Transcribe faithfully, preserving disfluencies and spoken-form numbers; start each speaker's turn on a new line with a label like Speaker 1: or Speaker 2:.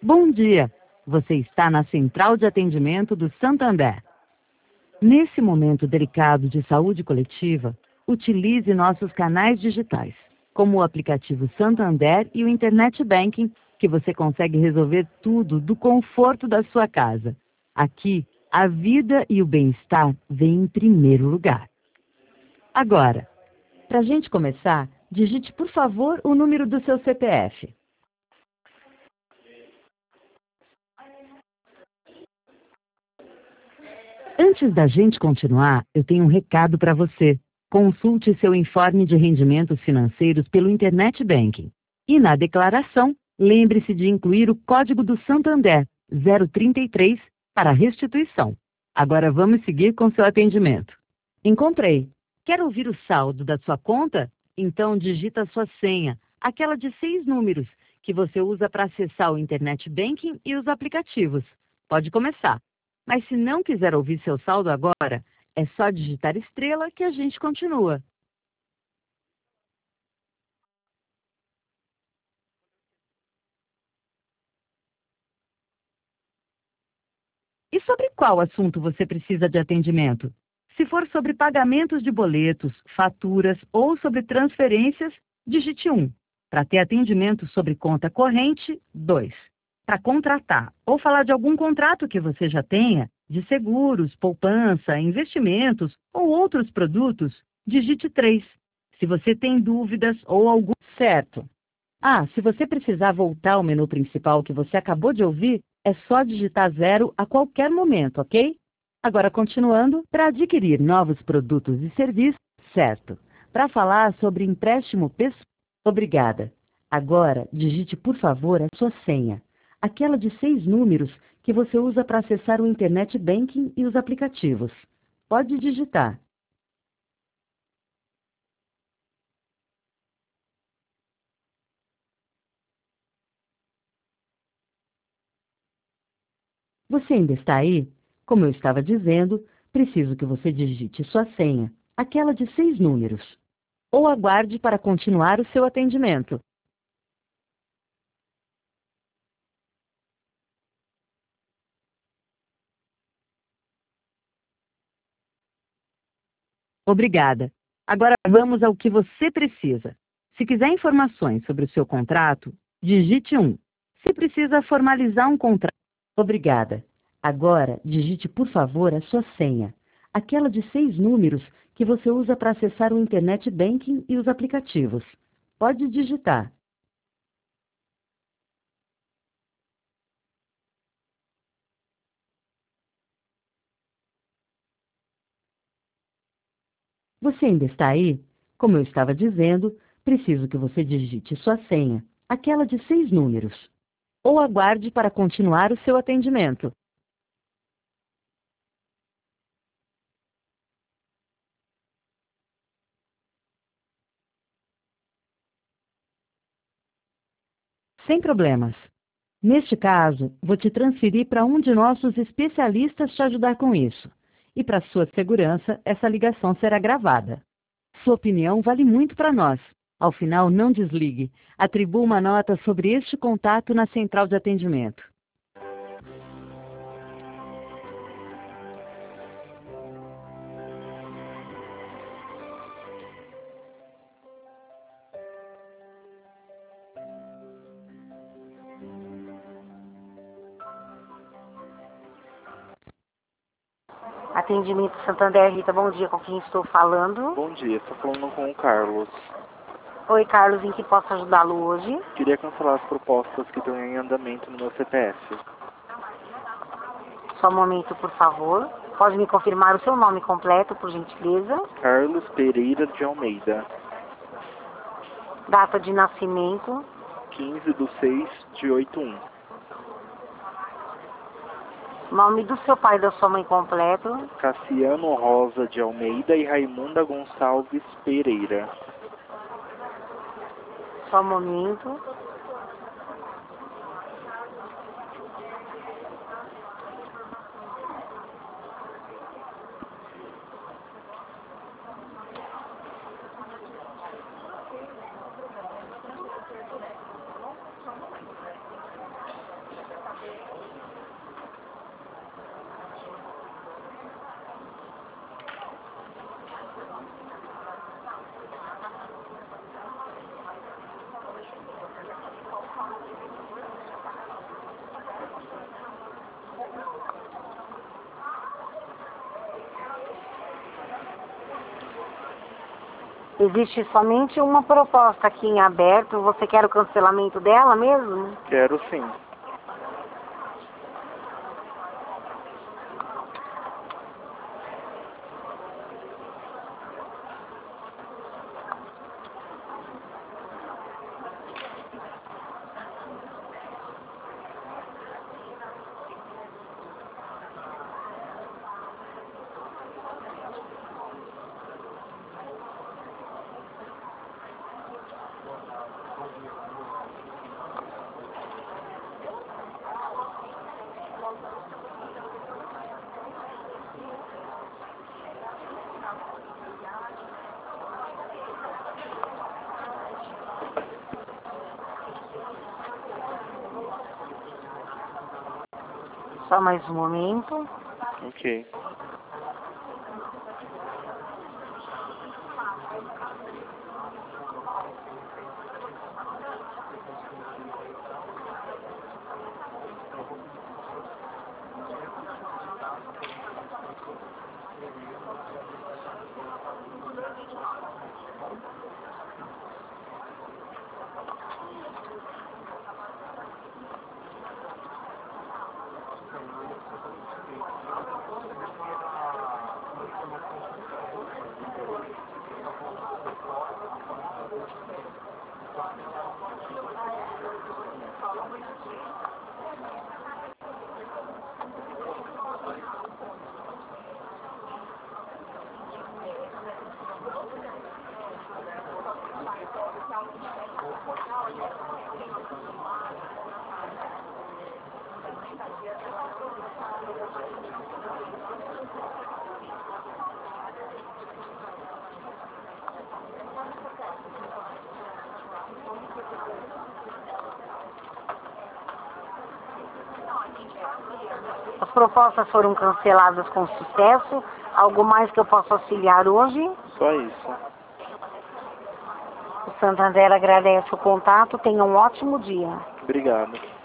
Speaker 1: Bom dia! Você está na Central de Atendimento do Santander. Nesse momento delicado de saúde coletiva, utilize nossos canais digitais, como o aplicativo Santander e o Internet Banking, que você consegue resolver tudo do conforto da sua casa. Aqui, a vida e o bem-estar vêm em primeiro lugar. Agora, para a gente começar, digite, por favor, o número do seu C P F. Antes da gente continuar, eu tenho um recado para você. Consulte seu informe de rendimentos financeiros pelo Internet Banking. E na declaração, lembre-se de incluir o código do Santander, zero trinta e três, para restituição. Agora vamos seguir com seu atendimento. Encontrei. Quer ouvir o saldo da sua conta? Então digita a sua senha, aquela de seis números, que você usa para acessar o Internet Banking e os aplicativos. Pode começar. Mas se não quiser ouvir seu saldo agora, é só digitar estrela que a gente continua. E sobre qual assunto você precisa de atendimento? Se for sobre pagamentos de boletos, faturas ou sobre transferências, digite um. Para ter atendimento sobre conta corrente, dois. Para contratar ou falar de algum contrato que você já tenha, de seguros, poupança, investimentos ou outros produtos, digite três. Se você tem dúvidas ou algum... Certo. Ah, se você precisar voltar ao menu principal que você acabou de ouvir, é só digitar zero a qualquer momento, ok? Agora, continuando, para adquirir novos produtos e serviços, certo. Para falar sobre empréstimo pessoal, obrigada. Agora, digite, por favor, a sua senha, aquela de seis números que você usa para acessar o Internet Banking e os aplicativos. Pode digitar. Você ainda está aí? Como eu estava dizendo, preciso que você digite sua senha, aquela de seis números, ou aguarde para continuar o seu atendimento. Obrigada. Agora vamos ao que você precisa. Se quiser informações sobre o seu contrato, digite um. Se precisa formalizar um contrato, obrigada. Agora digite, por favor, a sua senha, aquela de seis números que você usa para acessar o Internet Banking e os aplicativos. Pode digitar. Você ainda está aí? Como eu estava dizendo, preciso que você digite sua senha, aquela de seis números, ou aguarde para continuar o seu atendimento. Sem problemas. Neste caso, vou te transferir para um de nossos especialistas te ajudar com isso. E para sua segurança, essa ligação será gravada. Sua opinião vale muito para nós. Ao final, não desligue. Atribua uma nota sobre este contato na central de atendimento. Atendimento Santander, Rita, bom dia, com quem estou falando?
Speaker 2: Bom dia, estou falando com o Carlos.
Speaker 1: Oi, Carlos, em que posso ajudá-lo hoje?
Speaker 2: Queria cancelar as propostas que estão em andamento no meu C P F.
Speaker 1: Só um momento, por favor. Pode me confirmar o seu nome completo, por gentileza?
Speaker 2: Carlos Pereira de Almeida.
Speaker 1: Data de nascimento?
Speaker 2: quinze de seis de oitenta e um.
Speaker 1: Nome do seu pai e da sua mãe completo?
Speaker 2: Cassiano Rosa de Almeida e Raimunda Gonçalves Pereira.
Speaker 1: Só um momento.
Speaker 3: Existe somente uma proposta aqui em aberto. Você quer o cancelamento dela mesmo?
Speaker 2: Quero sim.
Speaker 3: Só mais um momento.
Speaker 2: Ok.
Speaker 3: As propostas foram canceladas com sucesso. Algo mais que eu possa auxiliar hoje?
Speaker 2: Só isso.
Speaker 3: O Santander agradece o contato. Tenha um ótimo dia.
Speaker 2: Obrigado.